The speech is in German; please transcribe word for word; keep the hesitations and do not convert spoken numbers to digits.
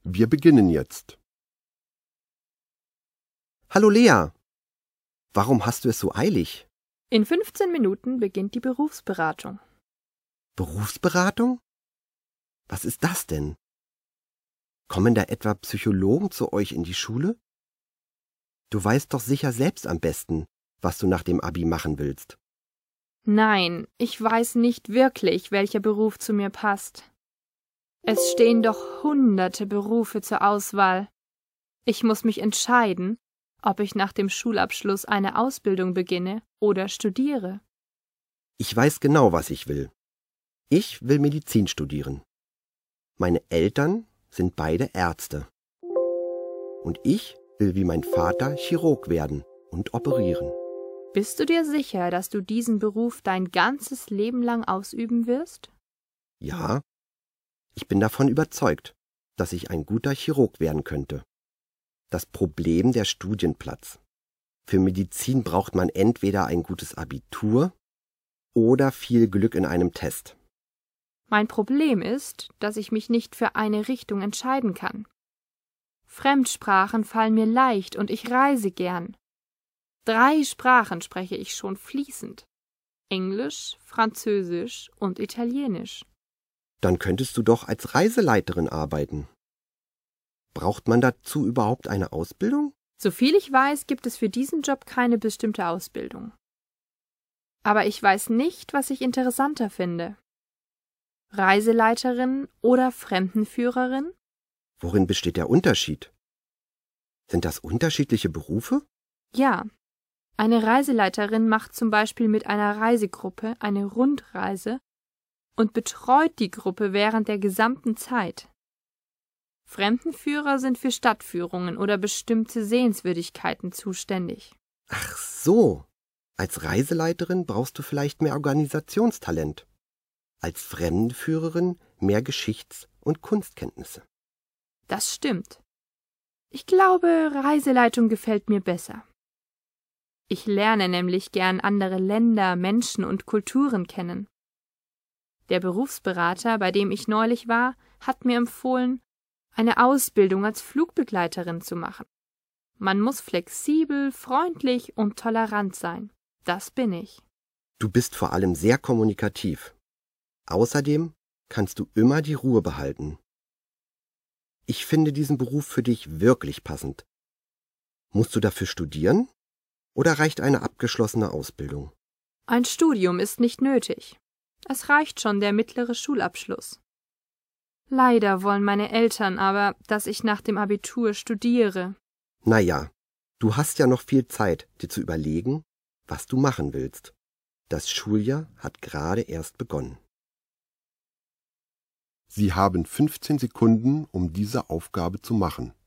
Wir beginnen jetzt. Hallo Lea, warum hast du es so eilig? In fünfzehn Minuten beginnt die Berufsberatung. Berufsberatung? Was ist das denn? Kommen da etwa Psychologen zu euch in die Schule? Du weißt doch sicher selbst am besten, was du nach dem Abi machen willst. Nein, ich weiß nicht wirklich, welcher Beruf zu mir passt. Es stehen doch hunderte Berufe zur Auswahl. Ich muss mich entscheiden, ob ich nach dem Schulabschluss eine Ausbildung beginne oder studiere. Ich weiß genau, was ich will. Ich will Medizin studieren. Meine Eltern sind beide Ärzte. Und ich will wie mein Vater Chirurg werden und operieren. Bist du dir sicher, dass du diesen Beruf dein ganzes Leben lang ausüben wirst? Ja, ich bin davon überzeugt, dass ich ein guter Chirurg werden könnte. Das Problem der Studienplatz. Für Medizin braucht man entweder ein gutes Abitur oder viel Glück in einem Test. Mein Problem ist, dass ich mich nicht für eine Richtung entscheiden kann. Fremdsprachen fallen mir leicht und ich reise gern. Drei Sprachen spreche ich schon fließend. Englisch, Französisch und Italienisch. Dann könntest du doch als Reiseleiterin arbeiten. Braucht man dazu überhaupt eine Ausbildung? Soviel ich weiß, gibt es für diesen Job keine bestimmte Ausbildung. Aber ich weiß nicht, was ich interessanter finde. Reiseleiterin oder Fremdenführerin? Worin besteht der Unterschied? Sind das unterschiedliche Berufe? Ja. Eine Reiseleiterin macht zum Beispiel mit einer Reisegruppe eine Rundreise und betreut die Gruppe während der gesamten Zeit. Fremdenführer sind für Stadtführungen oder bestimmte Sehenswürdigkeiten zuständig. Ach so. Als Reiseleiterin brauchst du vielleicht mehr Organisationstalent. Als Fremdenführerin mehr Geschichts- und Kunstkenntnisse. Das stimmt. Ich glaube, Reiseleitung gefällt mir besser. Ich lerne nämlich gern andere Länder, Menschen und Kulturen kennen. Der Berufsberater, bei dem ich neulich war, hat mir empfohlen, eine Ausbildung als Flugbegleiterin zu machen. Man muss flexibel, freundlich und tolerant sein. Das bin ich. Du bist vor allem sehr kommunikativ. Außerdem kannst du immer die Ruhe behalten. Ich finde diesen Beruf für dich wirklich passend. Musst du dafür studieren oder reicht eine abgeschlossene Ausbildung? Ein Studium ist nicht nötig. Es reicht schon der mittlere Schulabschluss. Leider wollen meine Eltern aber, dass ich nach dem Abitur studiere. Na ja, du hast ja noch viel Zeit, dir zu überlegen, was du machen willst. Das Schuljahr hat gerade erst begonnen. Sie haben fünfzehn Sekunden, um diese Aufgabe zu machen.